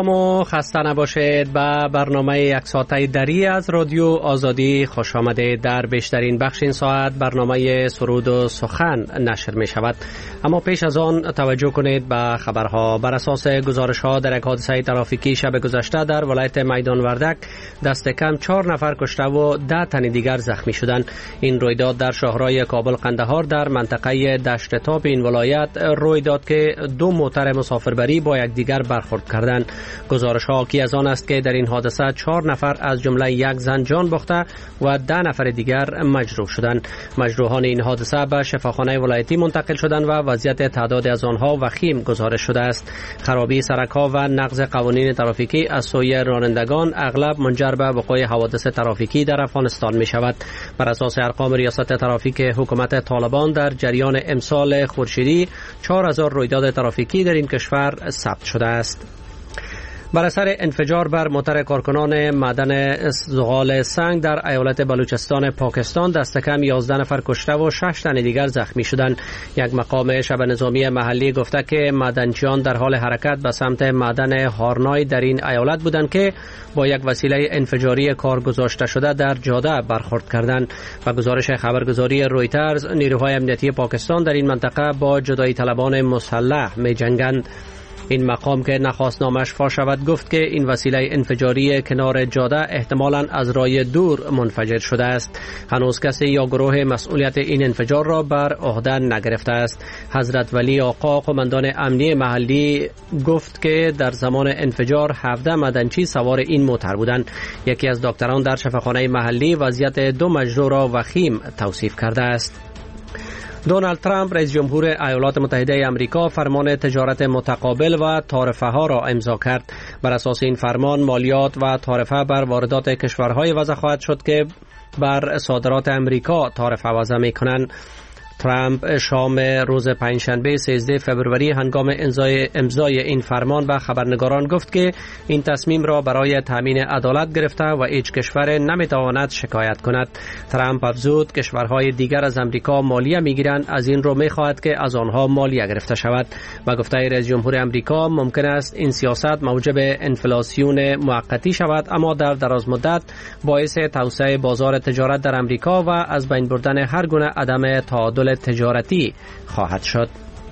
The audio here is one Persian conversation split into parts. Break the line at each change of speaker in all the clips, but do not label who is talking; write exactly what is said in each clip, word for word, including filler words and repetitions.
سلام و خسته نباشید. به برنامه یک ساعته دری از رادیو آزادی خوش آمدید. در بیشترین بخش این ساعت برنامه سرود و سخن نشر می شود، اما پیش از آن توجه کنید به خبرها. بر اساس گزارش ها در یک حادثه ترافیکی شب گذشته در ولایت میدان وردک دست کم چهار نفر کشته و ده تن دیگر زخمی شدند. این رویداد در شاهراه کابل قندهار در منطقه دشت تاپ این ولایت روی داد که دو موتر مسافربری با یکدیگر برخورد کردند. گزارش ها حاکی از آن است که در این حادثه چهار نفر از جمله یک زن جان باخته و ده نفر دیگر مجروح شدند. مجروحان این حادثه به شفاخانه ولایتی منتقل شدند و وضعیت تعداد از آنها وخیم گزارش شده است. خرابی سرک ها و نقض قوانین ترافیکی از سوی رانندگان اغلب منجر به وقوع حوادث ترافیکی در افغانستان می شود. بر اساس ارقام ریاست ترافیک حکومت طالبان در جریان امسال خورشیدی چهار هزار رویداد ترافیکی در این کشور ثبت شده است. بر اثر انفجار بر موتر کارکنان معدن زغال سنگ در ایالت بلوچستان پاکستان دست کم یازده نفر کشته و شش تن دیگر زخمی شدند. یک مقام شبه نظامی محلی گفته که معدنچیان در حال حرکت به سمت معدن هارنای در این ایالت بودند که با یک وسیله انفجاری کار گذاشته شده در جاده برخورد کردند. و گزارش خبرگزاری رویترز، نیروهای امنیتی پاکستان در این منطقه با جدایی طلبان مسلح می جنگند. این مقام که نخواست نامش فاش شود گفت که این وسیله انفجاری کنار جاده احتمالاً از راه دور منفجر شده است. هنوز کسی یا گروه مسئولیت این انفجار را بر عهده نگرفته است. حضرت ولی آقا قماندان امنی محلی گفت که در زمان انفجار هفده معدنچی سوار این موتر بودند. یکی از دکتران در شفاخانه محلی وضعیت دو مجروح را وخیم توصیف کرده است. دونالد ترامپ رئیس جمهور ایالات متحده آمریکا فرمان تجارت متقابل و تعرفه ها را امضا کرد. بر اساس این فرمان مالیات و تعرفه بر واردات کشورهای وضع خواهد شد که بر صادرات آمریکا تعرفه وضع می‌کنند. ترامپ شام روز پنجشنبه سیزده فوریه هنگام امضای امضای این فرمان به خبرنگاران گفت که این تصمیم را برای تامین عدالت گرفته و هیچ کشور نمیتواند شکایت کند. ترامپ افزود کشورهای دیگر از امریکا مالیه میگیرند، از این رو میخواهد که از آنها مالیه گرفته شود. و گفته رئیس جمهور امریکا ممکن است این سیاست موجب انفلاسیون موقتی شود، اما در دراز مدت باعث توسعه بازار تجارت در امریکا و از بین بردن هر گونه عدم تعادل تجارتی خواهد شد.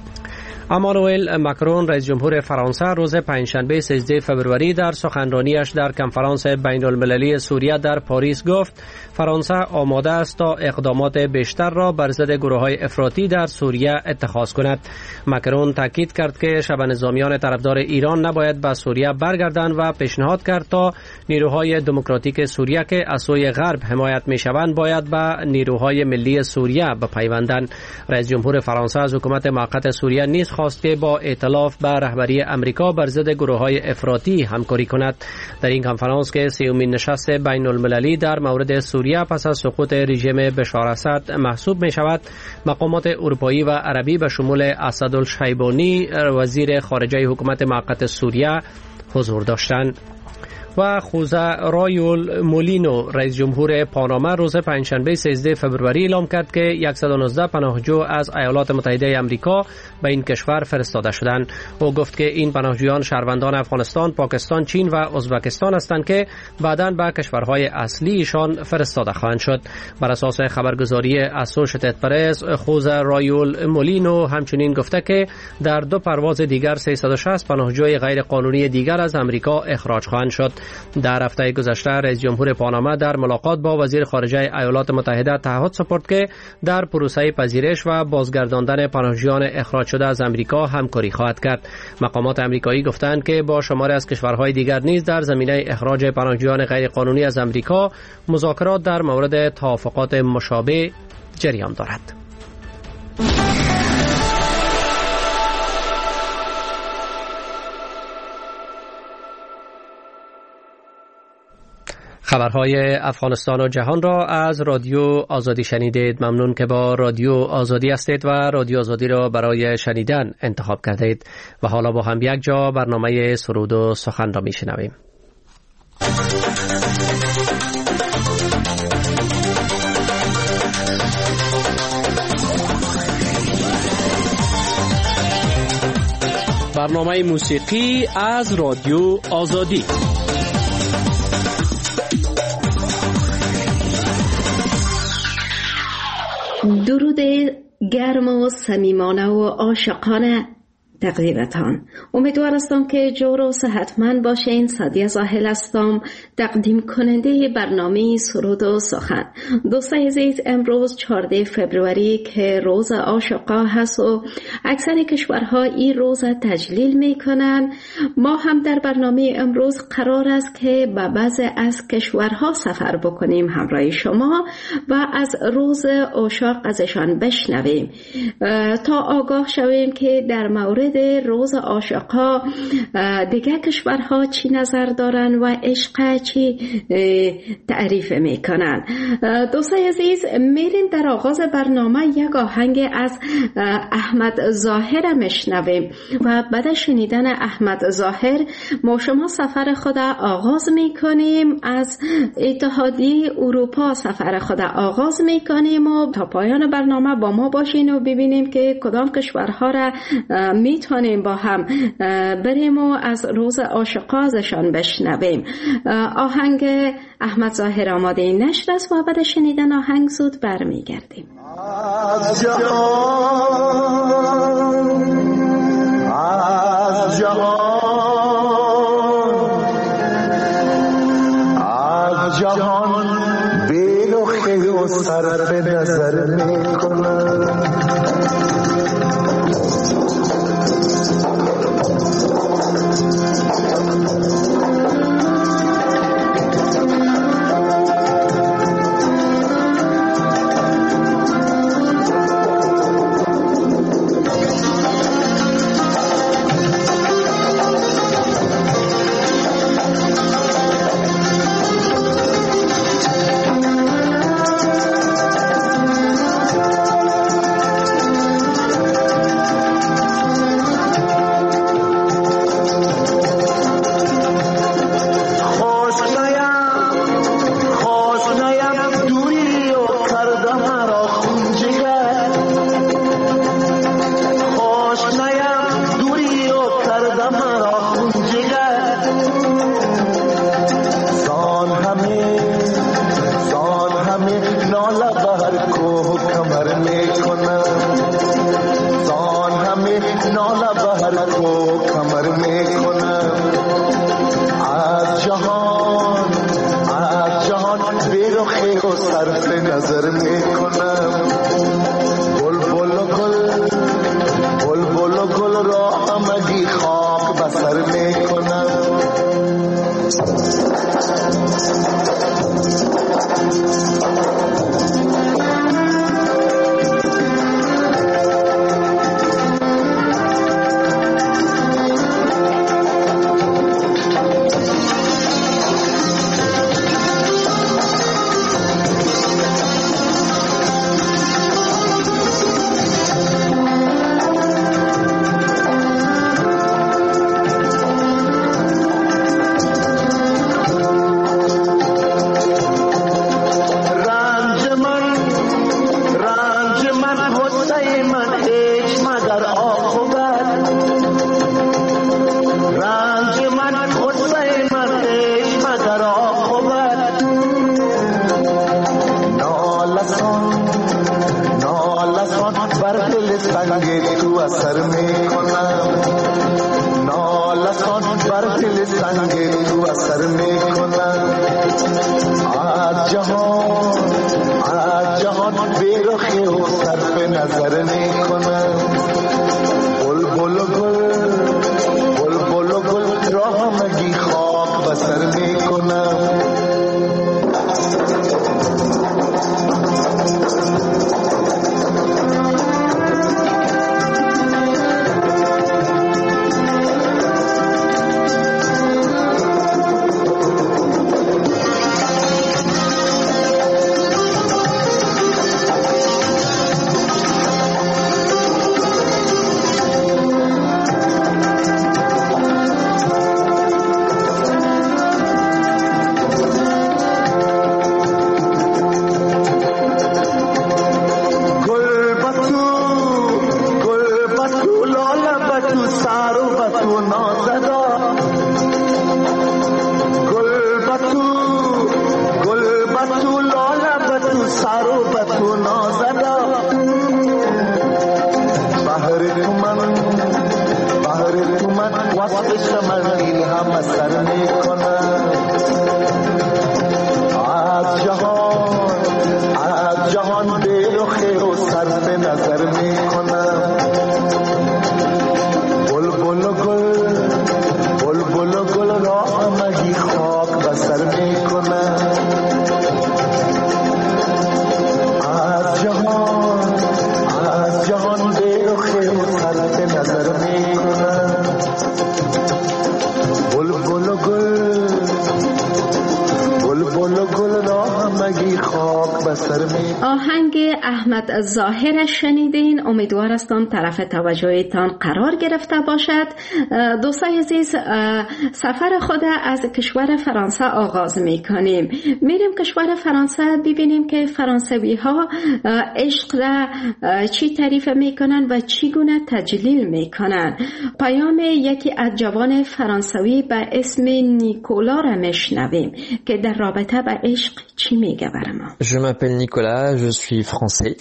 امانوئل ماکرون رئیس جمهور فرانسه روز پنجشنبه سیزده فوریه در سخنرانیش در کنفرانس بین المللی سوریه در پاریس گفت فرانسه آماده است تا اقدامات بیشتر را بر ضد گروه‌های افراطی در سوریه اتخاذ کند. ماکرون تاکید کرد که شبه نظامیان طرفدار ایران نباید به سوریه برگردند و پیشنهاد کرد تا نیروهای دموکراتیک سوریه که از سوی غرب حمایت می‌شوند باید به نیروهای ملی سوریه بپیوندند. رئیس جمهور فرانسه از حکومت موقت سوریه نیز خواست که با ائتلاف به رهبری امریکا بر ضد گروه‌های افراطی همکاری کند. در این کنفرانس که سیومین نشست بین المللی در مورد سوریه پس از سقوط رژیم بشار اسد محسوب می شود، مقامات اروپایی و عربی به شمول اسدالشیبانی وزیر خارجه حکومت موقت سوریه حضور داشتند. و خوزه رایول مولینو رئیس جمهور پاناما روز پنجشنبه سیزده فوریه اعلام کرد که صد و نوزده پناهجو از ایالات متحده آمریکا به این کشور فرستاده شدند. او گفت که این پناهجویان شهروندان افغانستان، پاکستان، چین و ازبکستان هستند که بعداً به کشورهای اصلیشان فرستاده خواهند شد. بر اساس خبرگزاری اسوشیتد پرس، خوزه رایول مولینو همچنین گفته که در دو پرواز دیگر سیصد و شصت پناهجوی غیر قانونی دیگر از امریکا اخراج خواهند شد. در هفته گذشته رئیس جمهور پاناما در ملاقات با وزیر خارجه ایالات متحده تعهد سپرد که در پروسه پذیرش و بازگرداندن پناهجویان اخراج شده از امریکا همکاری خواهد کرد. مقامات امریکایی گفتند که با شماری از کشورهای دیگر نیز در زمینه اخراج پناهجویان غیر قانونی از امریکا مذاکرات در مورد توافقات مشابه جریان دارد. خبرهای افغانستان و جهان را از رادیو آزادی شنیدید. ممنون که با رادیو آزادی هستید و رادیو آزادی را برای شنیدن انتخاب کردید. و حالا با هم یک جا برنامه سرود و سخن را میشنویم. برنامه موسیقی از رادیو آزادی.
درود گرم و صمیمانه و عاشقانه تقدیمتان. امیدوار هستم که جور و صحتمند باشین. سعدیه زاهل هستم، تقدیم کننده برنامه سرود و سخن. دوستان عزیز، امروز چهاردهم فوریه که روز عاشقا هست و اکثر کشورها این روز تجلیل میکنن. ما هم در برنامه امروز قرار است که به بعضی از کشورها سفر بکنیم همراه شما و از روز عاشق ازشان بشنویم تا آگاه شویم که در مورد روز عاشقا دیگه کشورها چی نظر دارن و عشق چی تعریف میکنن. دوستان عزیز، میریم در آغاز برنامه یک آهنگ از احمد ظاهر میشنویم و بعد شنیدن احمد ظاهر ما شما سفر خود آغاز میکنیم. از اتحادیه اروپا سفر خود آغاز میکنیم و تا پایان برنامه با ما باشین و ببینیم که کدام کشورها را میتونیم با هم بریم و از روز عاشقا ازشان بشنویم. آهنگ احمد ظاهر آماده نشر است و بعد شنیدن آهنگ زود برمیگردیم.
از جهان از جهان از جهان بی‌رخی و صرف نظر میکنم. بتو لاله بتو سارو بتو نازدا بحر تو من بحر تو من وصف شمن دیل هم سر میکنم از جهان از جهان دل و خیر و صرف نظر میکنم بلبل و گل بلبل و گل را مگی خاک بسر میکنم از جهان از جهان دل و خیر و صرف نظر میکنم بلبل و گل بلبل و گل را مگی خاک بسر میکنم.
آهنگ احمد ظاهر شنیدین. امیدوار هستم طرف توجهتان قرار گرفته باشد. دوستای عزیز، سفر خود از کشور فرانسه آغاز میکنیم. میریم کشور فرانسه ببینیم که فرانسوی ها عشق را چی تعریف میکنن و چگونه تجلیل میکنن. پیام یکی از جوان فرانسوی به اسم نیکولا را میشنویم که در رابطه با عشق چی میگه برای ما.
Je m'appelle Nicolas, je suis français.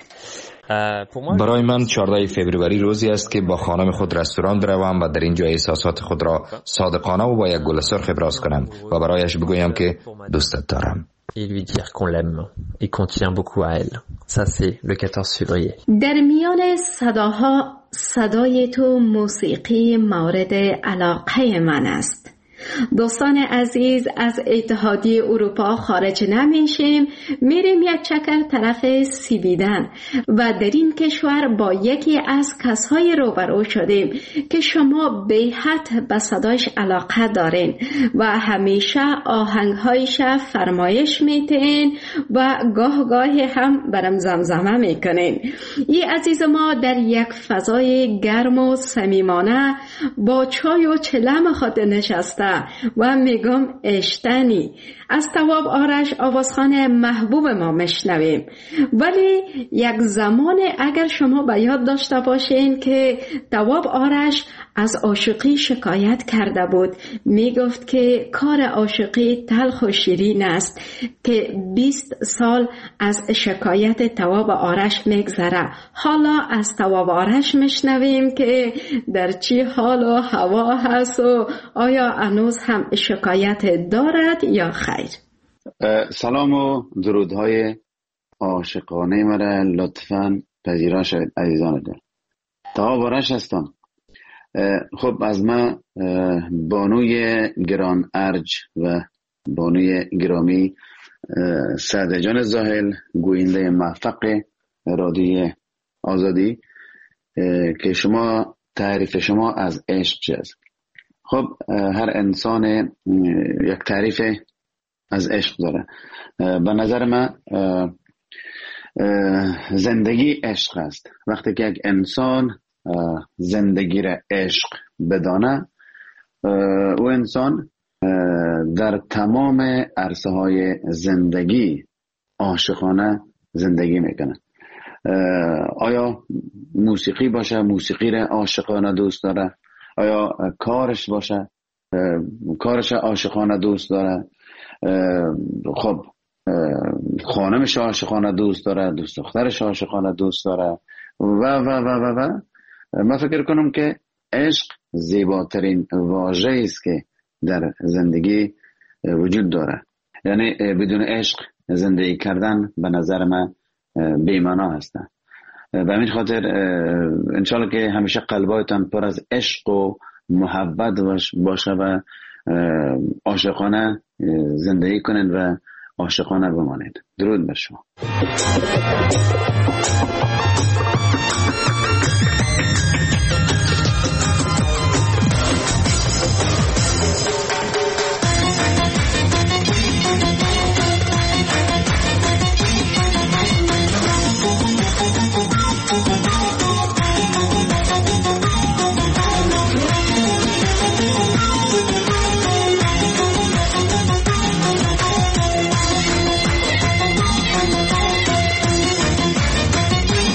برای من چهاردهم فوریه روزی است که با خانم خود رستوران بروم و در اینجا احساسات خود را صادقانه و با یک گل سرخ ابراز کنم و برایش بگویم که دوستت دارم.
Et lui dire qu'on l'aime et qu'on tient beaucoup à elle. Ça c'est le quatorze février.
در میان صداها صدای تو موسیقی مورد علاقه من است. دوستان عزیز، از اتحادیه اروپا خارج نمیشیم، میریم یک چکر طرف سویدن و در این کشور با یکی از کسای روبرو شدیم که شما به حد به صدایش علاقه دارین و همیشه آهنگهایش فرمایش میتین و گاه گاهی هم برم زمزمه میکنین. این عزیز ما در یک فضای گرم و صمیمانه با چای و چلم خود نشسته و میگم اشتنی. از تواب آرش آوازخوان محبوب ما میشنویم. ولی یک زمان اگر شما به یاد داشته باشین که تواب آرش از عاشقی شکایت کرده بود، میگفت که کار عاشقی تلخ و شیرین است که بیست سال از شکایت تواب آرش میگذره. حالا از تواب آرش میشنویم که در چی حال و هوا هست و آیا هنوز هم شکایت دارد یا خیر.
سلام و درودهای عاشقانه مرا لطفاً پذیرا شوید عزیزان دل. تواب آرش هستم. خب از ما بانوی گران ارج و بانوی گرامی سعد جان زاهل، گوینده موفق رادیو آزادی، که شما تعریف شما از عشق چی است؟ خب هر انسان یک تعریف از عشق داره. به نظر من زندگی عشق است. وقتی که یک انسان زندگی را عشق بدانه، او انسان در تمام عرصه های زندگی عاشقانه زندگی میکنه. آیا موسیقی باشه، موسیقی را عاشقانه دوست داره. آیا کارش باشه، کارش عاشقانه دوست داره. خب خانمش عاشقانه دوست داره، دوست دخترش عاشقانه دوست داره و و و و و من فکر کنم که عشق زیباترین واژه است که در زندگی وجود داره. یعنی بدون عشق زندگی کردن به نظر من بی‌معنا هستن. به همین خاطر انشالله که همیشه قلبایتان پر از عشق و محبت باشه و عاشقانه زندگی کنید و عاشقانه بمانید. درود بر شما.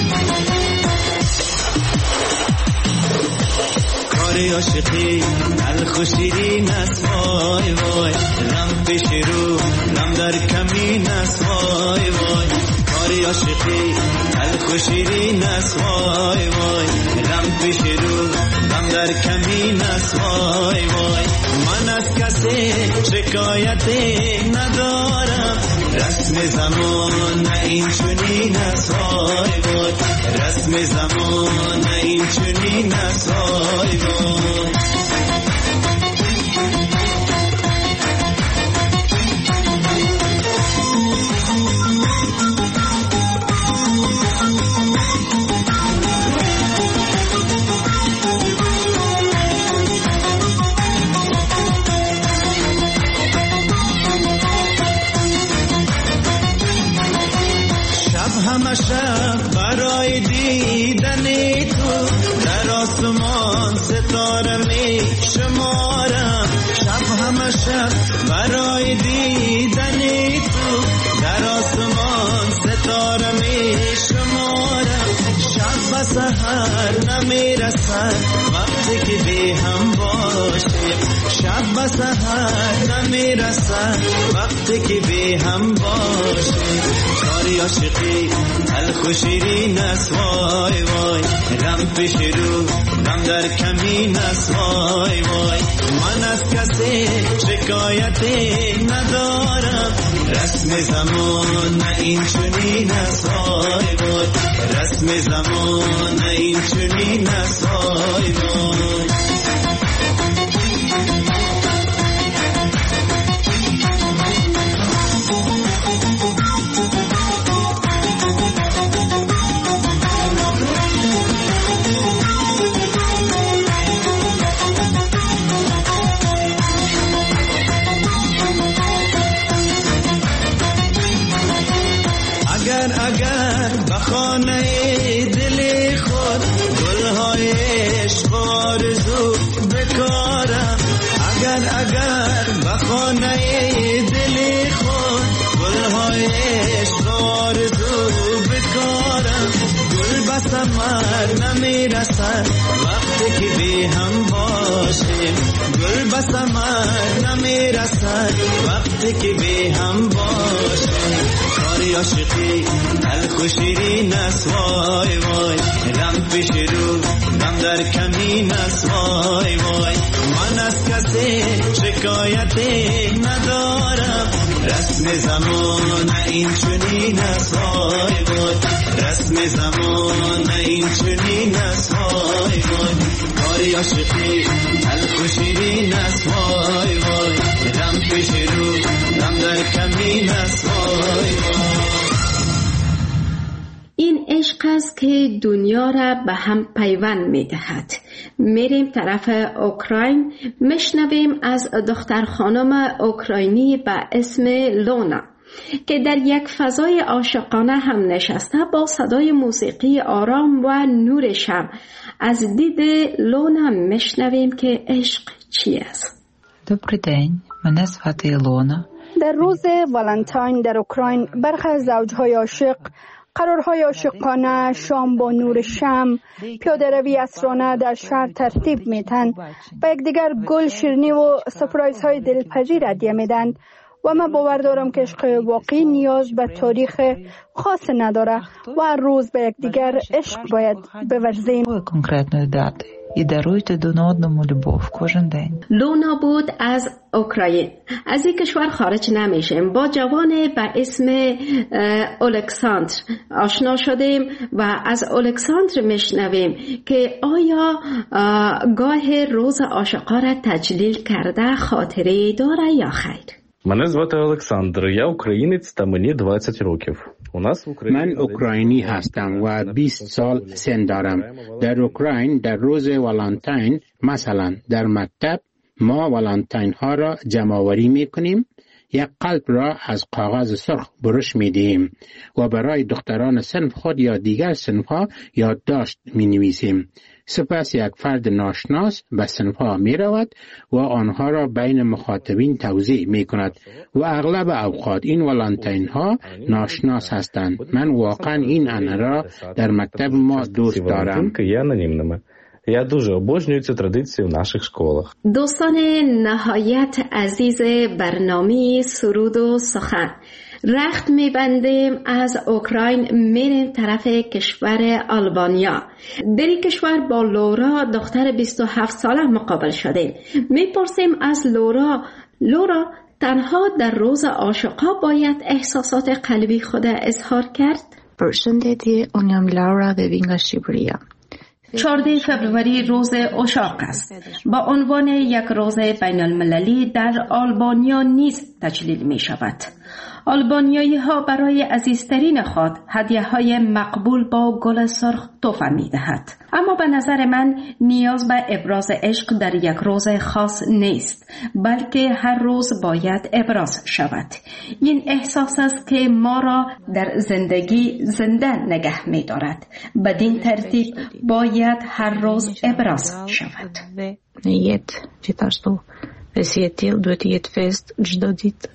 عاشقی تلخ و شیرین است وای وای غم پیش رو غم در کمین است وای وای کاری عاشقی تلخ و شیرین است وای وای غم پیش رو غم در کمین است وای وای من از کسی شکایتی ندارم رسم زمان این چنین است وای وای رسم زمان این چنین است وای وای همه شب برای دیدن تو در آسمان ستاره می شمارم شب همه شب برای دیدن تو در آسمان ستاره می شمارم شب و سحر نمی رسد وقتی که بی هم باشیم شب و سحر نمی رسد وقتی که بی هم باشیم کاری عاشقی تلخ و شیرین است وای وای غم پیش رو غم در کمین است وای وای من از کسی شکایتی ندارم رسم زمان این چنین است وای وای رسم زمان این چنین است وای وای اگر بخانه دل خود گلهای عشق و آرزو بکارم اگر اگر بخانه دل خود گلهای عشق و آرزو بکارم گل به ثمر نمی رسد وقتی که بی هم باشیم گل به ثمر نمی رسد وقتی که بی هم باشیم کاری عاشقی تلخ و شیرین است وای وای غم پیش رو غم در کمین است وای وای من از کسی شکایتی ندارم رسم زمان این چنین است وای وای رسم زمان این چنین است وای وای کاری عاشقی تلخ و شیرین است وای وای غم پیش رو غم در کمین است وای وای
این عشق است که دنیا را به هم پیوند می دهد. میریم طرف اوکراین، میشنویم از دختر خانم اوکراینی به اسم لونا که در یک فضای عاشقانه هم نشسته با صدای موسیقی آرام و نور شمع. از دید لونا میشنویم که عشق چی است.
Добрий день, мене звати Ілона.
در روز والنتاین در اوکراین برخی از زوجهای عاشق قرارهای عاشقانه، شام با نور شمع، پیاده روی عصرانه در شهر ترتیب میتن و یکدیگر گل، شیرینی و سپرایز های دلپذیر هدیه میدن و من باور دارم که عشق واقعی نیاز به تاریخ خاص نداره و هر روز به یکدیگر عشق باید بورزیم.
конкретної дати і даруйте один одному любов кожен день.
لونا بود از اوکراین. از این کشور خارج نمیشیم. با جوان به اسم الکساندر آشنا شدیم و از الکساندر میشنویم که آیا گاه روز عاشقا را تجلیل کرده خاطره داره یا خیر.
Мене звати Олександр, я українець та мені двадцять років. У нас в Україні
من اوکراینی هستم و بیست سال سن دارم. در اوکراین در روز والنتاین مثلا در مکتب ما والنتاین ها را جمع آوری میکنیم. یک قلب را از کاغذ سرخ برش میدهیم و برای دختران صنف خود یا دیگر صنف ها یادداشت می نویسیم. سپس یک فرد ناشناس به صنف ها می رود و آنها را بین مخاطبین توزیع می کند و اغلب اوقات این والنتاین ها ناشناس هستند. من واقعا این انه را در مکتب ما دوست دارم.
Я дуже обожнюю цю традицію в наших школах.
دوستان نهایت عزیز برنامه سرود و سخن، رخت میبندیم از اوکراین میریم طرف کشور آلبانیا. در این کشور با لورا دختر بیست و هفت ساله مقابل شدیم. میپرسیم از لورا، لورا تنها در روز عاشقا باید احساسات قلبی خود اظهار کرد؟
Përshëndetje, unë jam Laura dhe vi nga Shqipëria.
چهاردهم فوریه روز عشاق است. با عنوان یک روز بین المللی در آلبانیا نیز تجلیل می شود. آلبانیایی ها برای عزیزترین خود هدیه های مقبول با گل سرخ تحفه می دهد. اما به نظر من نیاز به ابراز عشق در یک روز خاص نیست، بلکه هر روز باید ابراز شود. این احساس است که ما را در زندگی زنده نگه می دارد. بدین ترتیب باید هر روز ابراز شود.
Jetë, gjithashtu, dhe si e tillë duhet të jetë fest çdo ditë.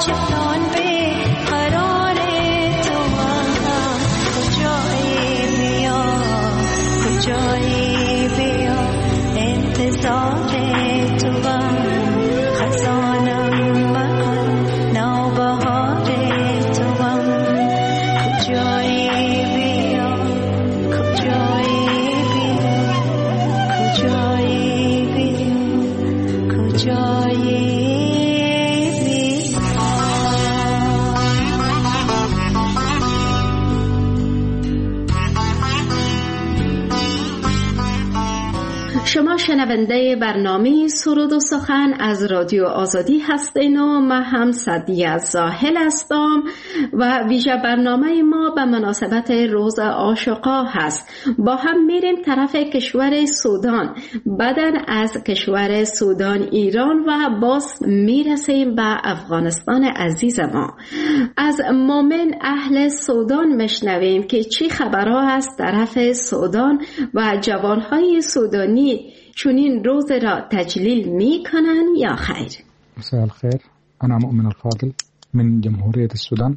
شما شنونده برنامه سرود و سخن از رادیو آزادی هستین و من هم سعدیه زاهل هستم و ویژه برنامه ما به مناسبت روز عاشقا هست. با هم میریم طرف کشور سودان، بعدن از کشور سودان ایران و باز میرسیم به افغانستان عزیز ما. از مومن اهل سودان مشنویم که چی خبرها هست طرف سودان و جوانهای سودانی چونین روز را تجلیل می کنن یا خیر؟
مساء الخير، أنا مؤمن الفاضل من جمهورية السودان.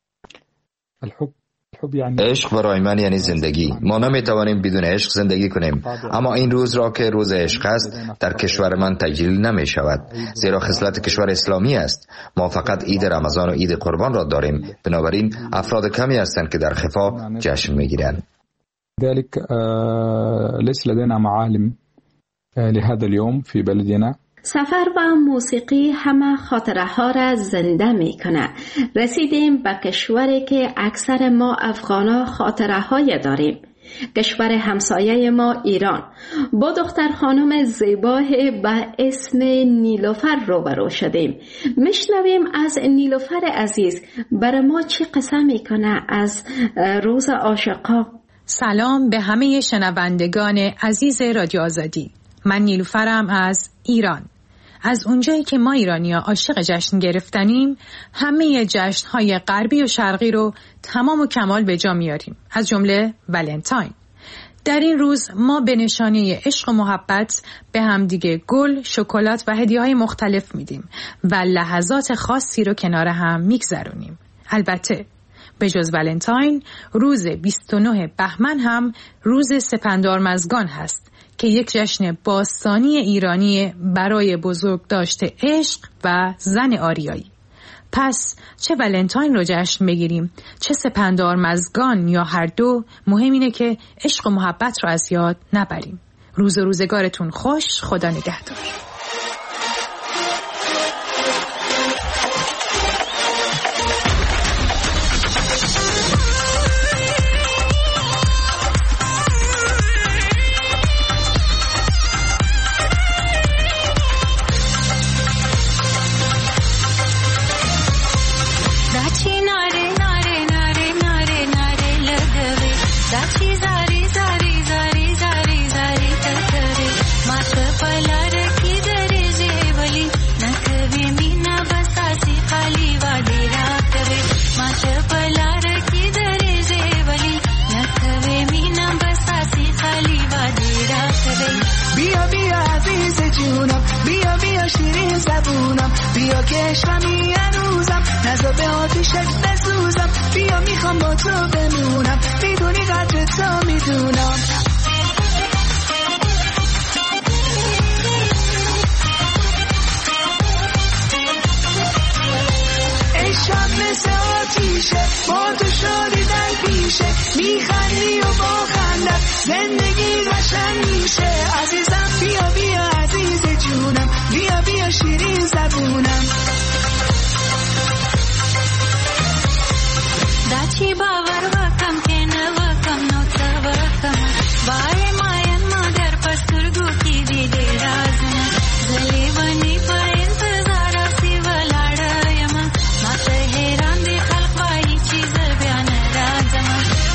الحب
عشق برای من یعنی زندگی. ما نمیتوانیم بدون عشق زندگی کنیم، اما این روز را که روز عشق است در کشور من تجلیل نمی شود، زیرا خصلت کشور اسلامی است. ما فقط عید رمضان و عید قربان را داریم، بنابراین افراد کمی هستند که در خفا جشن میگیرند.
ذلك ليس لدينا معالم لهذا اليوم في بلدنا.
سفر و موسیقی همه خاطره ها را زنده می کنه. رسیدیم به کشوری که اکثر ما افغانا خاطره های داریم، کشور همسایه ما ایران. با دختر خانم زیبا به اسم نیلوفر روبرو شدیم. میشنویم از نیلوفر عزیز برای ما چی قصه میکنه از روز عاشقا.
سلام به همه شنوندگان عزیز رادیو آزادی. من نیلوفرم از ایران. از اونجایی که ما ایرانی‌ها عاشق جشن گرفتنیم، همه جشن‌های غربی و شرقی رو تمام و کمال به جا میاریم، از جمله ولنتاین. در این روز ما به نشانه عشق و محبت به همدیگه گل، شکلات و هدیه‌های مختلف میدیم و لحظات خاصی رو کنار هم میگذرونیم. البته به جز ولنتاین، روز بیست و نه بهمن هم روز سپندارمزگان هست که یک جشن باستانی ایرانی برای بزرگداشت عشق و زن آریایی. پس چه ولنتاین رو جشن بگیریم، چه سپندارمزگان یا هر دو، مهم اینه که عشق و محبت رو از یاد نبریم. روز و روزگارتون خوش، خدا نگهدار.
بیا کشمی هنوزم، نزا به آتیشت بسوزم. بیا میخوام با تو بمونم، میدونی قدر تو میدونم. عشقم مثل آتیشه، با تو شادی در پیشه. میخندی و با خندت زندگی قشنگ میشه. عزیزم بیا بیا عزیز جونم، بیا بیا شیرین زبونم.
داچی باور وکم که نوکم نو توکم بای ماین مادر پسترگو کی دیده رازم زلی بنی پا انتظار سی ولاړم ما ته حیران دي خلق وایي چیز بیان راځم.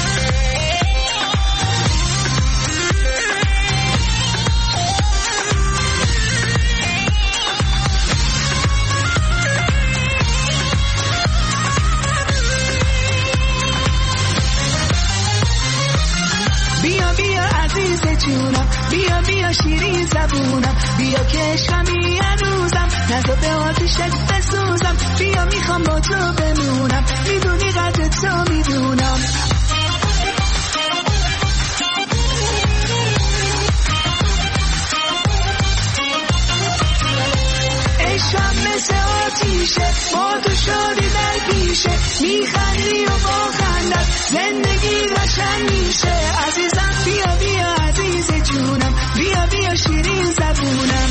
جونم بیا بیا شیرین زبونم. بیا که عشقمی هنوزم، نزا به آتیشت بسوزم. بیا میخوام شادی در پیشه، میخندی و با خندت زندگی قشنگ میشه. عزیزم بیا بیا عزیز جونم، بیا بیا شیرین زبونم.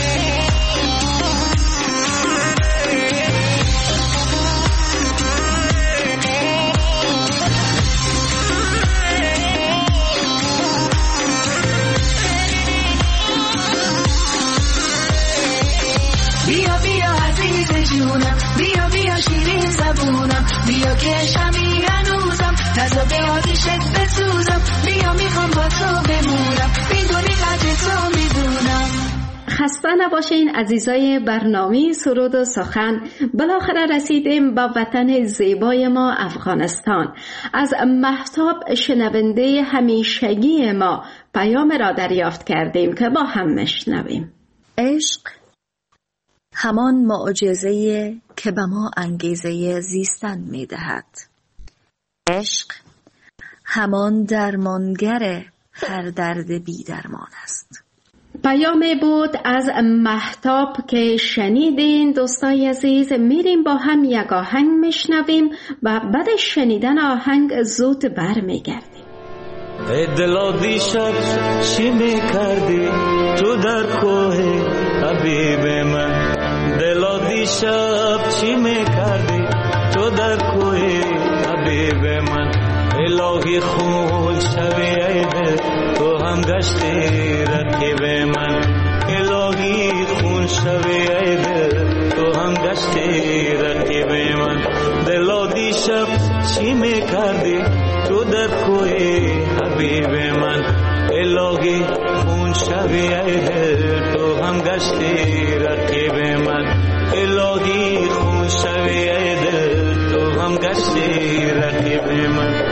بیا بیا عزیز جونم، بیا بیا شیرین زبونم. بیا که شمی هنوزم، نزا به آتیشت بسوزم. بیا میخوام با تو بمونم، میدونی قدر تو میدونم.
خسته نباشین عزیزای برنامه سرود و سخن. بالاخره رسیدیم با وطن زیبای ما افغانستان. از مهتاب شنونده همیشگی ما پیام را دریافت کردیم که با هم مشنویم.
عشق همان معجزه که به ما انگیزه زیستن می دهد. عشق همان درمانگر هر درد بی درمان است.
پیامی بود از مهتاب که شنیدین. دوستای عزیز، میریم با هم یک آهنگ میشنویم و بعد شنیدن آهنگ زود بر میگردیم.
ای دلا دیشب چی میکردی تو در کوه حبیب من؟ دلا دیشب چی میکردی تو در کوه حبیب من؟ الهی خون شوی ای دل تو هم گشتی رقیب من. الهی خون شوی ای دل تو هم گشتی رقیب من. دلا دیشب چی میکردی تو در کوه حبیب من؟ الهی خون شوی ای دل تو هم گشتی رقیب من. الهی خون شوی ای دل تو هم گشتی رقیب من.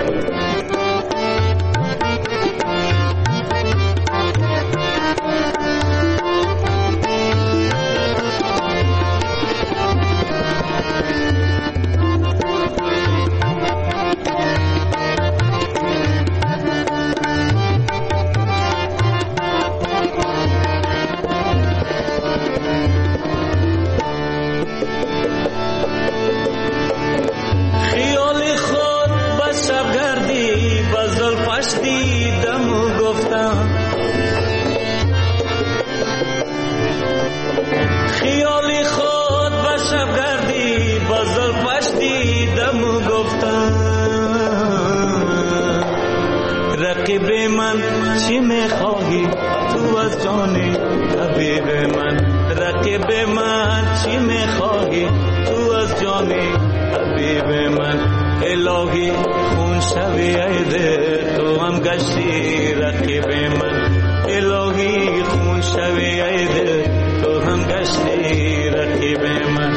رقیب من چی میخواهی تو از جانی حبیب من؟ رقیب من چی میخواهی تو از جانی حبیب من؟ الهی خون شوی ای دل تو هم گشتی رقیب من. الهی خون شوی ای دل تو هم گشتی رقیب من.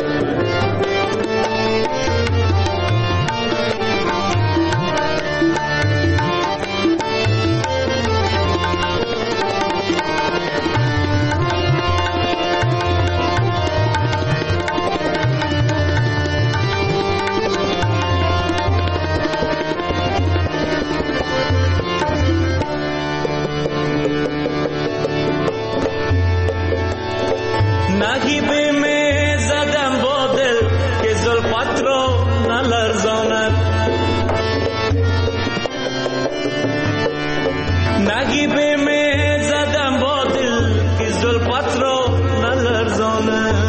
نگیبه می زدم با دل که زلفت را نلرزاند. نگیبه می زدم با دل که زلفت را نلرزاند.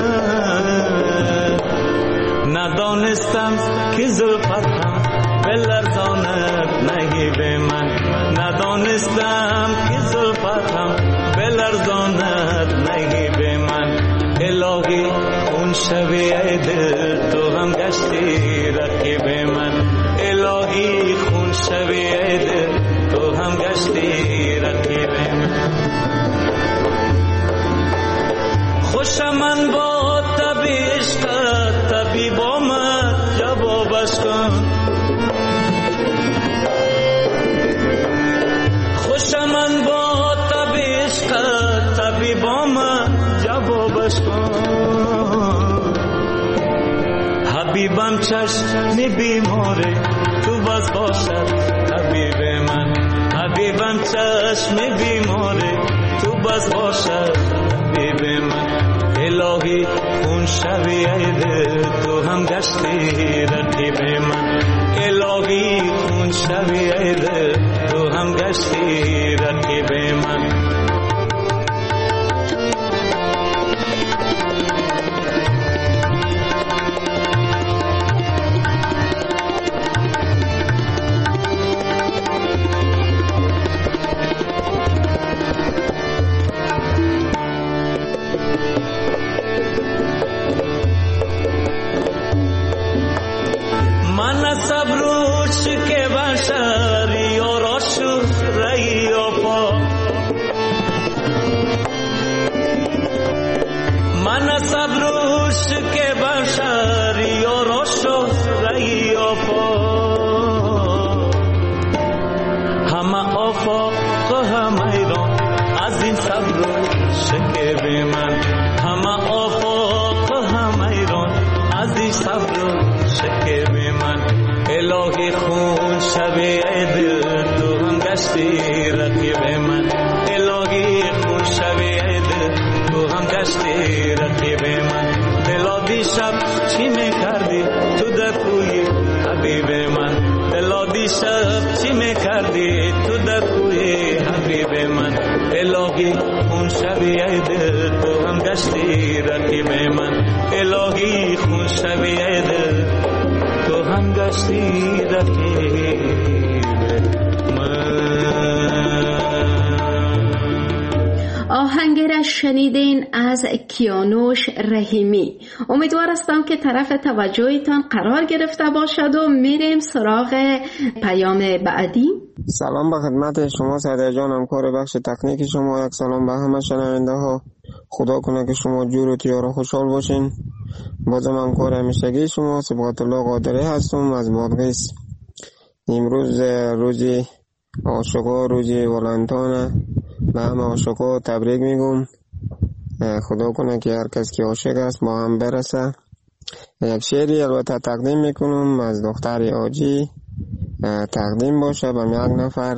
ندانستم که زلفت هم بلرزاند نگیبه من. ندانستم که زلفت هم بلرزاند نگیبه من. الهی خون شوی ای دل تو هم گشتی رقیب من. الهی خون شوی ای دل تو هم گشتی رقیب من. خوشم من با طبع عشقت طبیب آمد جوابش کن. خوشم من با طبع عشقت طبیب آمد جوابش کن. حبیبم چشم بیماره تو بس باشد حبیب من. حبیبم چشم بیماره تو بس باشد حبیب من. الهی خون شوی ای دل تو هم گشتی رقیب من الهی خون شوی ای دل تو هم گشتی رقیب من
شنیدین از کیانوش رحیمی. امیدوار هستم که طرف توجهتان قرار گرفته باشد و میریم سراغ پیام بعدی.
سلام به خدمت شما سعیده جان، همکار بخش تکنیک شما. یک سلام به همه شنونده ها. خدا کنه که شما جور و تیار و خوشحال باشین. بازم همکار همیشگی شما صبغت الله قادری هستم از بادغیس. امروز روزی عاشقا، روزی ولنتانه. به همه عاشقا تبریک میگم. خدا کنه که هر کس که عاشق است با هم برسه. یک شعری البته تقدیم میکنم از دختر آجی، تقدیم باشه به یک نفر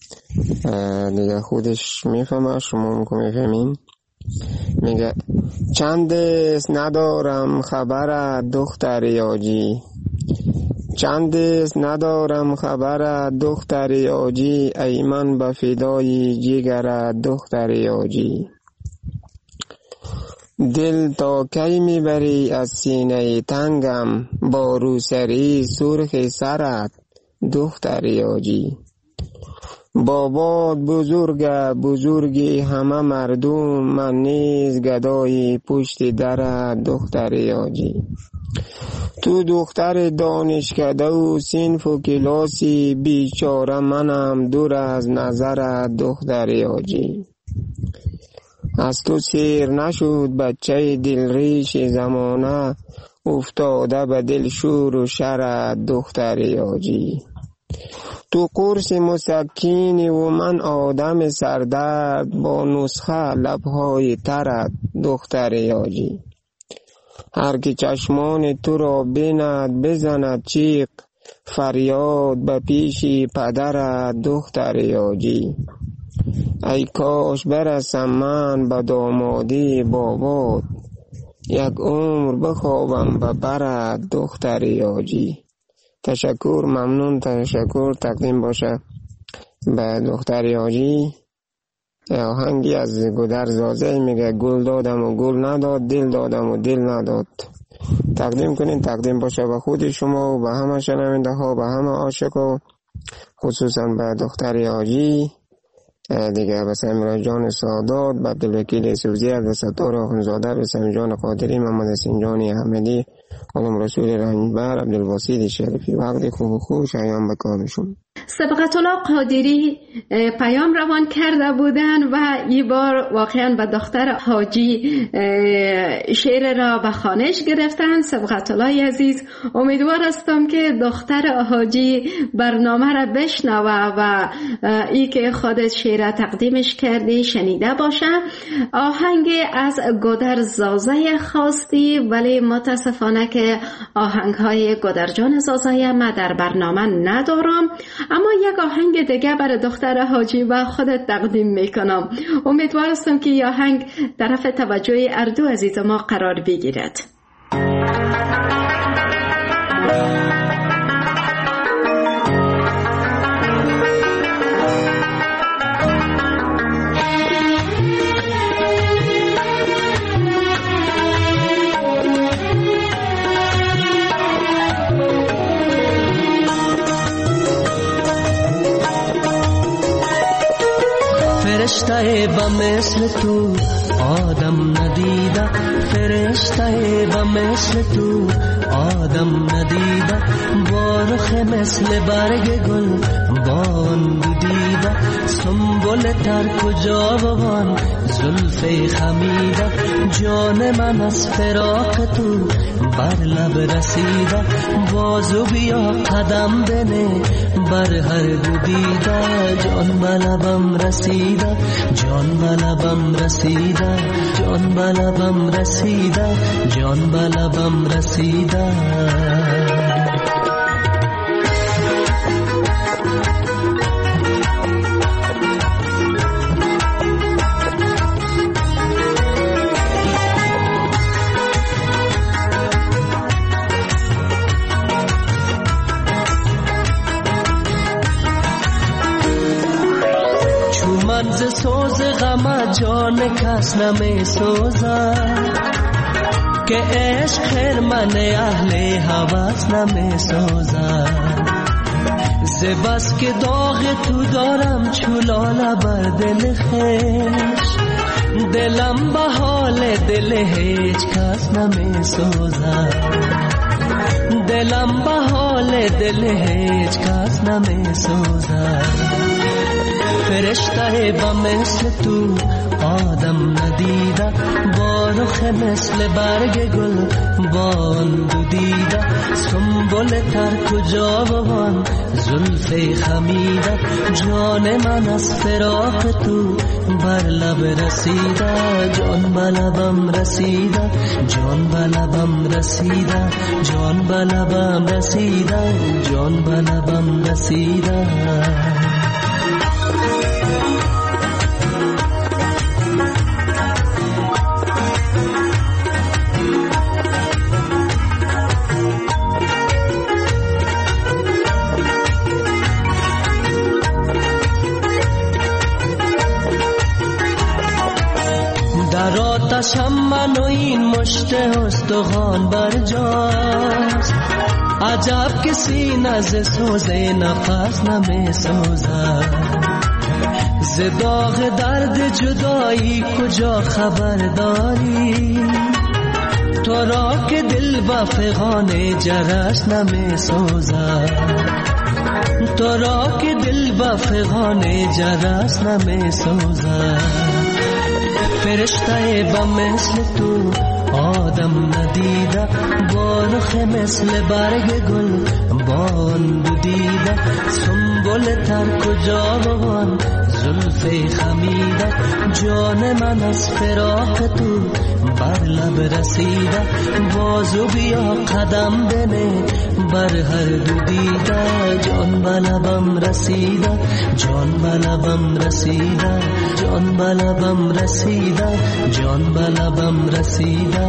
دیگه، خودش میفهمه شما هم که میفهمین. میگه چند است ندارم خبر دختر آجی، چند است ندارم خبر دختر آجی، ای من به فدای جگر دختر آجی. دل تا کی میبری از سینه تنگم، با روسری سرخ سرت دختر آجی. بابات بزرگ بزرگی همه مردم، من نیز گدای پشت در دختر آجی. تو دختر دانشکده و صنف و کلاسی، بیچاره منم دور از نظر دختر آجی. از تو سیر نشد بچه دل ریش زمانه، افتاده به دل شور و شر دختر آجی. تو قرص مسکینی و من آدم سردرد، با نسخه لبهای ترت دختر آجی. هر که چشمان تو را بیند بزند چیق، فریاد به پیش پدر دختر آجی. ای کاش برسم من به دامادی بابات، یک عمر بخوابم به بر دختر آجی. تشکر، ممنون، تشکر. تقدیم باشه به دختر آجی. آهنگی از گودر زازه میگه گل دادم و گل نداد، دل دادم و دل نداد. تقدیم کنین، تقدیم باشه به خود شما و به همه شنونده ها، به همه عاشقا، خصوصا به دختر آجی دیگه، به سمیرا جان سادات، به عبدالوکیل سوزی، عبدالستار آخونزاده، به سمی جان قادری، محمد حسین جانی احمدی، علم رسول رنجبر، عبدالواسید شریفی. وقتی خوب و خوش ایام بکارشون.
سبقت الله قادری پیام روان کرده بودن و این بار واقعا به دختر حاجی شعر را به خوانش گرفتن. سبقت الله عزیز، امیدوار هستم که دختر حاجی برنامه را بشنوه و ای که خودت شعر تقدیمش کردی شنیده باشه. آهنگ از گودر زازه خواستی، ولی متاسفانه که آهنگ های گودر جان زازه ما در برنامه ندارم، اما یک آهنگ دیگه برای دختر حاجی و خودت تقدیم میکنم. امیدوارم که این آهنگ طرف توجه اردو عزیز ما قرار بگیرد.
فرشته با مثل تو آدم ندیده، فرشته با مثل تو آدم ندیده، با رخ مثل برگ گل بان دیده، سنبل تر کجا بوان زلف خمیده، جان من از فراق تو بر لب رسیده، بازو بیا قدم بنه بر هر دو دیده، جان بلبم رسیده، جان بلبم رسیده، جان بلبم رسیده، جان بلبم رسیده. منز سوز غم جان کس نمی سوزد، که عشق خرمن اهل هوس نمی سوزد، ز بس که داغ تو دارم چولاله بر دل خویش، دلم به حال دل هیچ کس نمی سوزد، دلم به حال دل هیچ کس نمی سوزد. فرشته با مثل تو آدم ندیده، با رخ مثل برگ گل بان دو دیده، سنبل تر کجا بوان زلف خمیده، جان من از فراق تو بر لب رسیده، جان بلبم رسیده، جان بلبم رسیده، جان بلبم رسیده، جان بلبم رسیده. در آتشم من و این مشت استخوان برجاست، عجب که سینه ز سوز نفس نمی سوزد، ز داغ درد جدایی کجا خبر داری، تو را که دل با فغان جرس نمی سوزد، تو را که دل با فغان جرس نمی سوزد. فرشته با مثل تو آدم ندیده، با رخ مثل برگ گل بان دو دیده، سنبل تر کجا بوان زلف خمیده، جان من از فراق تو بر لب رسیده، بازو بیا قدم بنه بر هر دو دیده، جان بلبم رسیده، جان بلبم رسیده، جان بلبم رسیده، جان بلبم رسیده.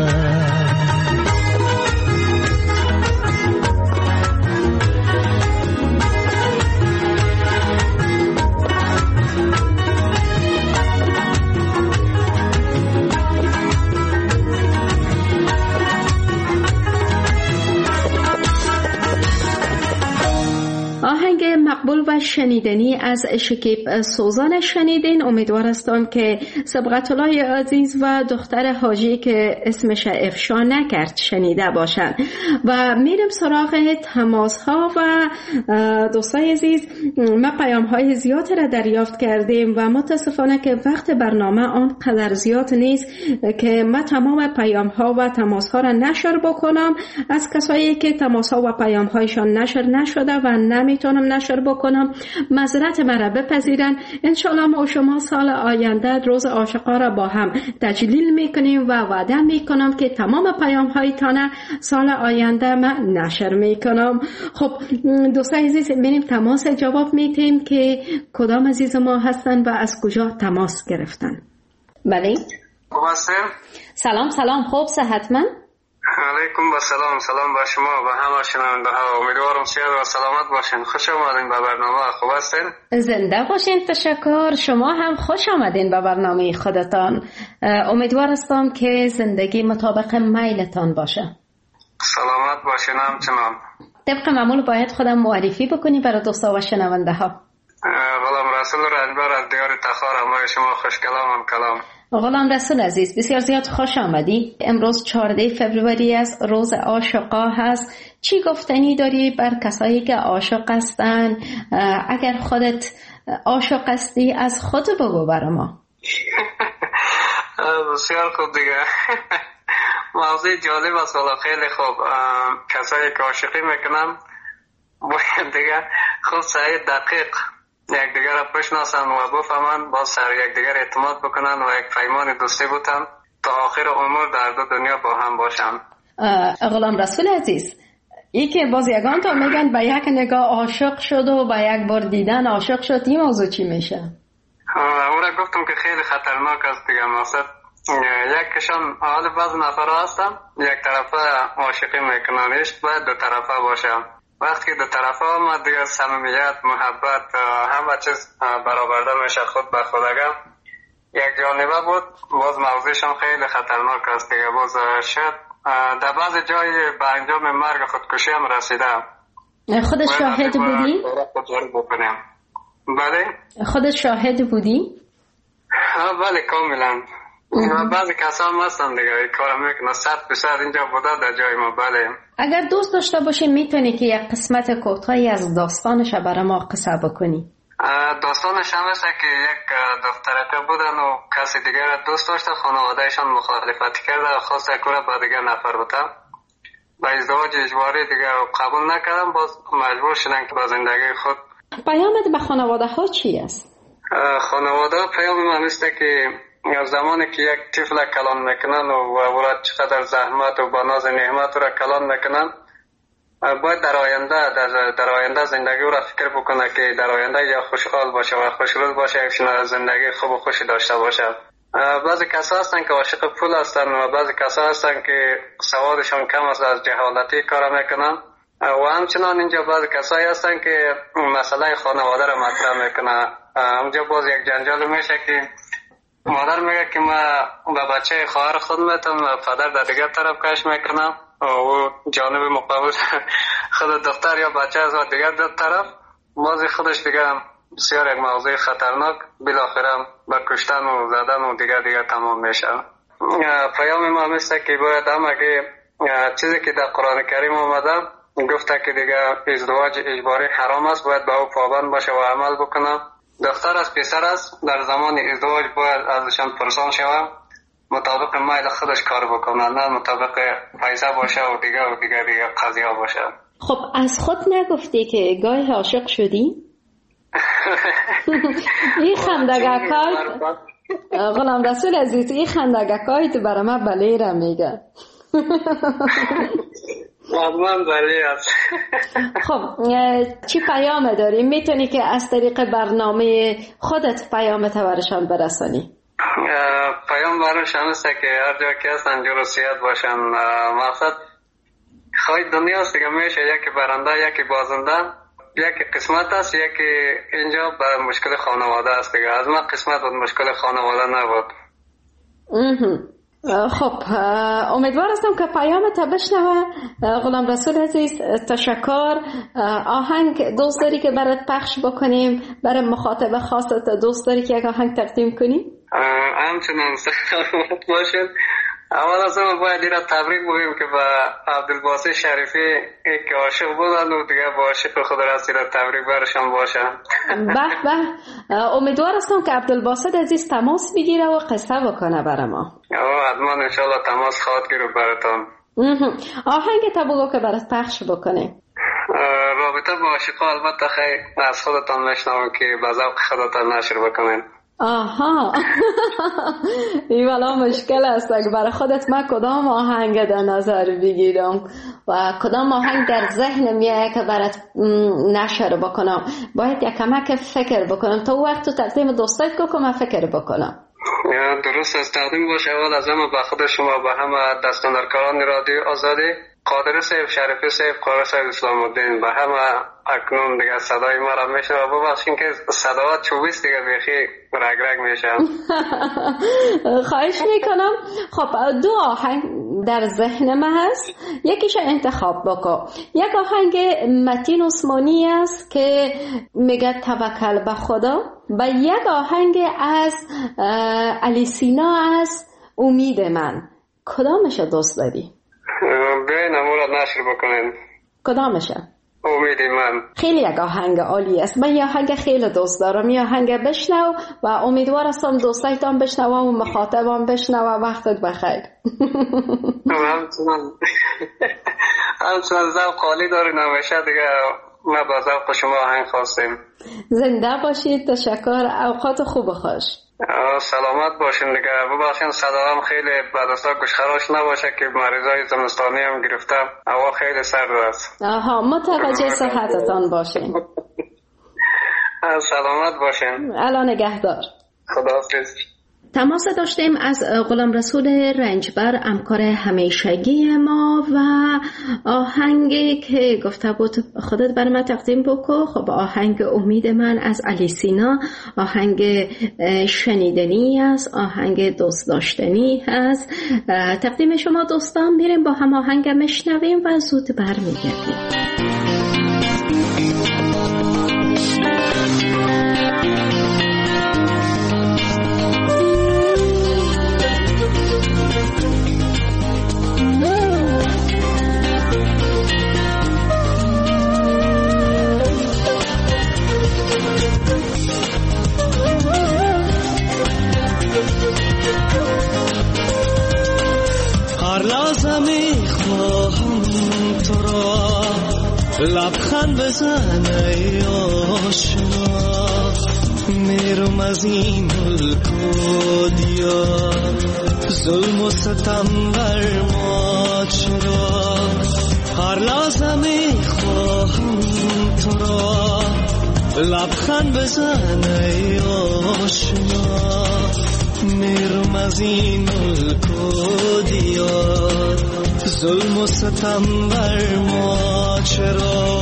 آهنگ مقبول و شنیدنی از شکیب سوزان شنیدین. امیدوار هستم که سبقت الله عزیز و دختر حاجی که اسمش افشا نکرد شنیده باشن. و میرم سراغ تماس ها و دوستای عزیز، ما پیام های زیاد را دریافت کردیم و متاسفانه که وقت برنامه آنقدر زیاد نیست که ما تمام پیام ها و تماس ها را نشر بکنم. از کسایی که تماس ها و پیام هایشان نشر نشده و نمیتونم نشر بکنم بکنم. معذرت مرا بپذیرن. انشالله ما و شما سال آینده روز عاشقا را با هم تجلیل میکنیم و وعده میکنم که تمام پیام هایتان سال آینده من نشر میکنم. خب دوستان عزیز، بریم تماس جواب میتیم که کدام عزیز ما هستن و از کجا تماس گرفتن. بله سلام سلام، خوب صحتمند؟
علیکم با سلام. سلام با شما و همه شنونده ها. امیدوارم صحت و سلامت باشین. خوش آمدین به برنامه. خوب هستین؟
زنده باشین. تشکر. شما هم خوش آمدین به برنامه خودتان. امیدوار هستم که زندگی مطابق میلتان باشه.
سلامت باشین همچنان.
طبق معمول باید خودم معرفی بکنی برای دوستا و شنونده ها.
غلام رسول رنجبر از دیار تخار. همه شما خوش کلام کلام.
غلام رسول عزیز، بسیار زیاد خوش آمدی. امروز چهارده فوریه است، روز عاشقا هست. چی گفتنی داری بر کسایی که عاشق هستن؟ اگر خودت عاشق هستی از خود بگو برای ما.
بسیار خوب دیگه. موضوع جالب است. خیلی خوب. کسایی که عاشقی میکنن باید دیگه خود سعی دقیق یک دیگر را بشناسن و بفهمن، با سر یک دیگر اعتماد بکنن و یک پیمان دوستی بودن تا آخر عمر در دو دنیا با هم باشن.
غلام رسول عزیز، ای که باز یگان تا میگن به یک نگاه عاشق شد و به یک بار دیدن عاشق شد، این موضوع چی میشه؟
او را گفتم که خیلی خطرناک است دیگه. مقصد یک کشان حال بعض نفر هستن یک طرفه عاشقی میکنن. عشق باید دو طرفه باشه. وقتی که دو طرفه آمد دیگه صمیمیت، محبت، همه چیز برآورده میشه خود به خودگه. یک جانبه بود. باز موضوعشان خیلی خطرناک است دیگه. باز شاید در بعض جای به انجام مرگ خودکشی هم رسیده.
خودت شاهد بودی؟
بله؟
خودت شاهد بودی؟
بله کاملا. بعضی کسا هم هستن دیگه این کار میکنه. صد بسیار اینجا بوده در جای ما. بله.
اگر دوست داشته باشی میتونی که یک قسمت کوتاهی از داستانش برای ما قصه بکنی؟
داستانش هم هست که یک دخترکه بودن و کسی دیگر دوست داشته، خانوادهشان مخالفت کرده، خواسته که با دیگر نفر بودن. با ازدواج اجباری دیگه قبول نکردم. باز مجبور شدن که با زندگی خود.
پیامت به خانواده ها چی است؟
خانواده پیام من است که زمانی که یک طفل کلان میکنن و ورد چقدر زحمت و با ناز نعمت را کلان میکنن، باید در آینده در, در آینده زندگی را فکر بکنه که در آینده یا خوشحال باشه و خوشروز باشه، یک زندگی خوب و خوشی داشته باشه. بعضی کسا هستن که عاشق پول هستن و بعضی کسا هستن که سوادشان کم است، از جهالتی کار میکنن. و همچنان اینجا بعضی کسایی هستن که مسئله خانواده را مطرح میکنن. اونجا باز یک جنجال میشه که مادر میگه که ما به بچه خواهر خود میتم و پدر در دیگر طرف کش میکنم و جانب مقابل خود دختر یا بچه از دیگر در طرف. بازی خودش دیگه بسیار یک موضوع خطرناک، بالاخره با کشتن و زدن و دیگر دیگر تمام میشه. پیام ما مثل که باید هم اگه چیزی که در قرآن کریم آمده گفته که دیگه ازدواج اجباری حرام است، باید به او پابند باشه و عمل بکنه. دختر از پسر است در زمان ازدواج باید ازشان پرسان شود، مطابق میل خودش کار بکنه، نه مطابق پیسه باشه و دیگه و دیگه دیگه قضیه باشه.
خب از خود نگفتی که گاهی عاشق شدی؟ این خندگکای غلام رسول عزیز، این خندگکای تو برای من بله را میگه.
مضمون بله است.
خب چی پیام داری؟ میتونی که از طریق برنامه خودت پیامت برشان برسانی؟
پیام برشان است که هر جا که هستن جور و صحت باشن. مقصد خواهی دنیا است دیگه، میشه یکی برنده یکی بازنده، یکی قسمت است یکی اینجا به مشکل خانواده است دیگه. از من قسمت بود، مشکل خانواده نبود.
خب امیدوار هستم که پیامت بشنوه. غلام رسول عزیز تشکر. آهنگ دوست داری که برات پخش بکنیم برای مخاطب خاصت؟ دوست داری که یک آهنگ تقدیم کنی؟
همچنان سلامت باشید. اول از همه باید ایرا تبریک بگیم که با عبدالباسط شریفی که عاشق بودن و دیگه با عاشق خود رسید تبریک برشان باشه.
به به. امیدوار هستم که عبدالباسط عزیز تماس بگیره و قصه بکنه برای ما.
حتما انشالله تماس خواهد گیره براتون.
آهنگ تا بگو که برات پخش بکنه.
رابطه رابطه با عاشقا البته خیلی از خودتان میشنوم که به ذوق خودتان نشر بکنین.
آها این والا مشکل است. اگه برای خودت من کدام آهنگ در نظر بگیرم و کدام آهنگ در ذهن میاد که برات نشر بکنم، باید یک کمک فکر بکنم. تا وقت تو تقدیم دوستایت که من فکر بکنم.
درست است. تقدیم باشه اول از همه به خود شما، به همه دستاندرکاران رادیو آزادی، قادر صاحب، شریفی صاحب، قادر صاحب اسلام الدین، به همه اکنون دیگه صدای ما را میشنه و ببخشین که صداوات چوبیست دیگه بیخی رگ رگ میشم.
خواهش میکنم. خب دو آهنگ در ذهن من هست، یکیش انتخاب بکن. یک آهنگ متین عثمانی است که میگه توکل به خدا و یک آهنگ از علی سینا است امید من. کدامش دوست داری؟
بیاین امورا نشر بکنین.
کدامشه؟
امید من.
خیلی یک آهنگ عالی است. من یه آهنگ خیلی دوست دارم. یه آهنگ بشنو و امیدوار هستم دوستایتان بشنو و مخاطبان بشنو. وقتت بخیر.
همچنان همچنان ذوق عالی دارین همیشه دیگه. ما با ذوق شما آهنگ خواستیم.
زنده باشید. تشکر. اوقات خوب و خوش.
سلامت باشین دیگه. ببخشین صدام خیلی بدستا گوشخراش نباشه که مریضای زمستانی هم گرفتم. هوا خیلی سرد است.
آها متوجه صحتتان باشین.
سلامت باشین.
الان نگهدار.
خداحافظ.
تماس داشتیم از غلام رسول رنجبر، همکار همیشگی ما، و آهنگی که گفته بود خودت بر من تقدیم بکن. خب آهنگ امید من از علی سینا، آهنگ شنیدنی است، آهنگ دوست داشتنی است. تقدیم شما دوستان. میریم با هم آهنگ میشنویم و زود برمیگردیم.
لبخند بزن ای آشنا، میرم از این ملک و دیار، ظلم و ستم بر ما چرا، هر لحظه میخواهم تو را. لبخند بزن ای آشنا، میرم از این ملک و دیار، ظلم و ستم بر ما چرا.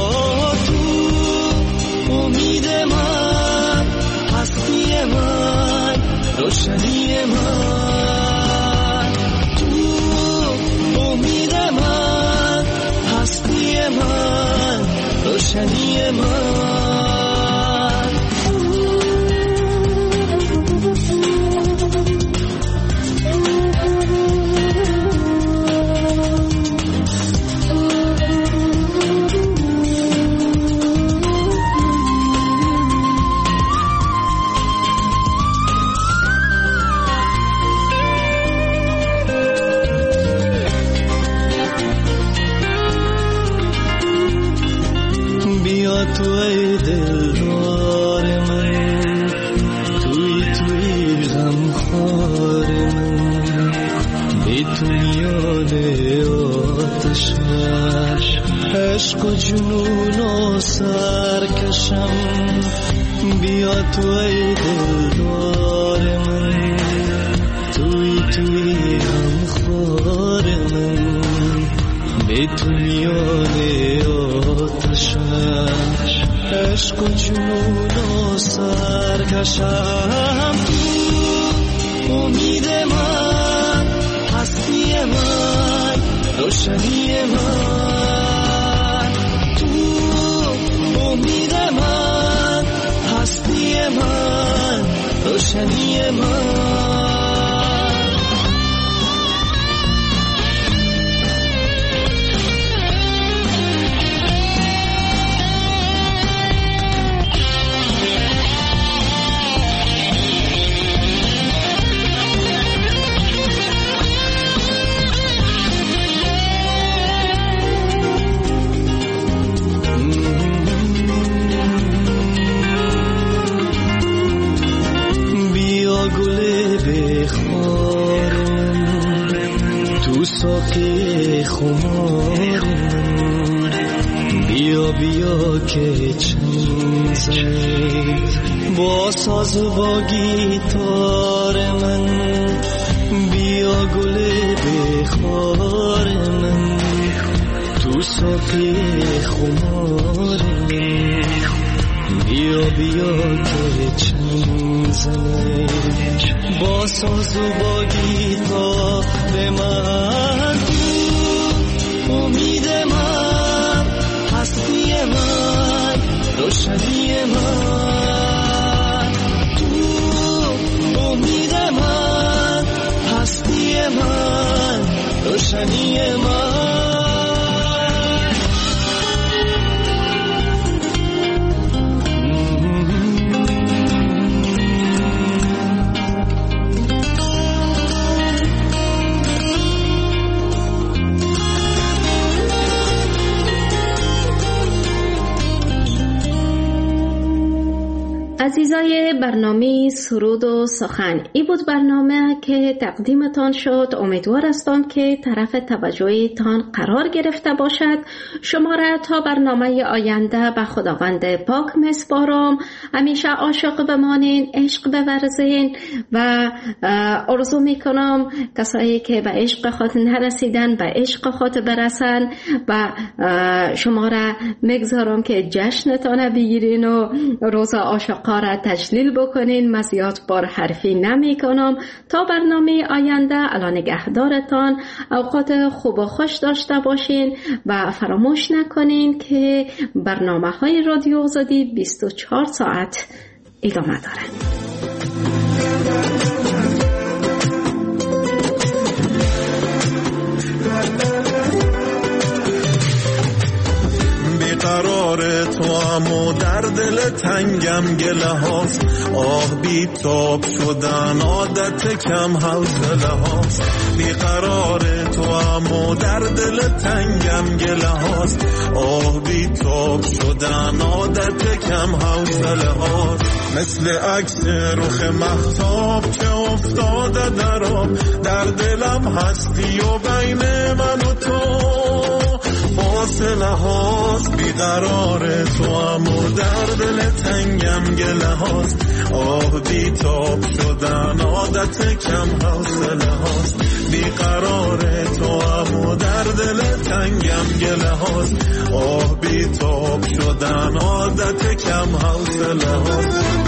تو امید من، هستی من، روشنی من. تو امید من، هستی من، روشنی من. تو ای دلدار من، توی توی غمخوار من، بی تو میان آتش عشق و جنون و سرکشم. بیا تو ای دلدار من، توی توی غمخوار من، بی تو میان آتش عشق و جنون و سرکشم. تو امید من، هستی من، روشنی من. تو امید من، هستی من، روشنی من. خمار من، بیا بیا که چنگ زنی با ساز و با گیتار من، بیا گل بخار من تو صافی خمار من، بیا بیا که چنگ زنی با ساز و با گیتار من، تو امید من، هستی من، روشنی من، تو امید من، هستی من، روشنی من.
عزیزای برنامه سرود و سخن، این بود برنامه که تقدیمتان شد. امیدوار هستم که طرف توجهتان قرار گرفته باشد. شما را تا برنامه آینده به خداوند پاک میسپارم. همیشه عاشق بمانین، عشق بورزین و آرزو میکنم کسایی که به عشق خود نرسیدن به عشق خود برسن و شما را میگذارم که جشنتان بگیرین و روز عاشقا را تجلیل بکنین. مزیات بار حرفی نمی کنم. تا برنامه آینده الان نگهدارتان، اوقات خوب و خوش داشته باشین و فراموش نکنین که برنامه های رادیو آزادی بیست و چهار ساعت ادامه داره.
قرار تو امو در دل تنگم گله هاست، آه بی تاب شدن عادت کم حوصله هاست. بی قرار تو امو در دل تنگم گله هاست، آه بی تاب شدن عادت کم حوصله هاست. مثل عکس رخ مهتاب که افتاده در آب، در دلم هستی و بین من و تو فاصله هاست. بیقرار تو امو در دل تنگم گله هاست، آه بی تاب شدن عادت کم حوصله هاست. بیقرار تو امو در دل تنگم گله هاست، آه بی تاب شدن عادت کم حوصله هاست.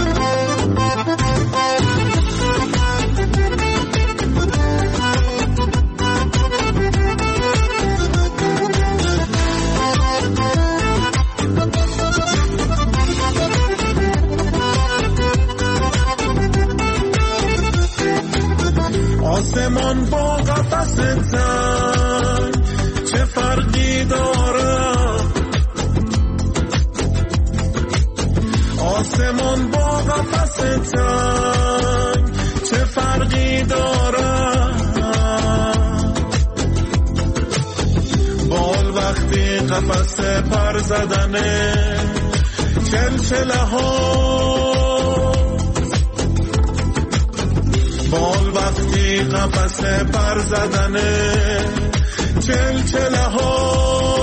آسمان با قفس تنگ چه فرقی داره، آسمان با قفس تنگ چه فرقی داره. بال وقتی قفس پر زدنه چلچله ها، بال وقتی قفس پر زدنه چلچله ها.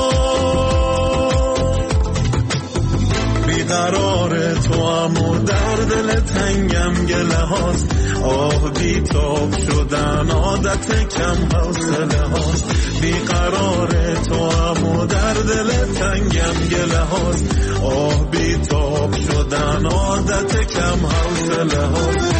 بیقرار تو امو در دل تنگم گله هاست، آه بی تاب شدن عادت کم حوصله هاست. بیقرار تو امو در دل تنگم گله هاست، آه بی تاب شدن عادت کم حوصله هاست.